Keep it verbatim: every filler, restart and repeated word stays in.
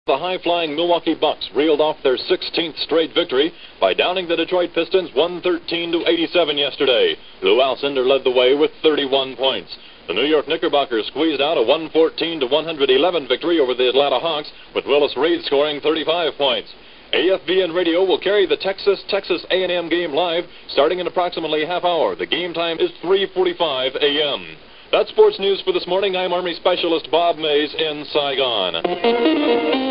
The high-flying Milwaukee Bucks reeled off their sixteenth straight victory by downing the Detroit Pistons one thirteen to eighty-seven yesterday. Lou Alcindor led the way with thirty-one points. The New York Knickerbockers squeezed out a one fourteen to one eleven victory over the Atlanta Hawks, with Willis Reed scoring thirty-five points. A F B N Radio will carry the Texas-Texas A and M game live starting in approximately a half hour. The game time is three forty-five a m That's sports news for this morning. I'm Army Specialist Bob Mays in Saigon.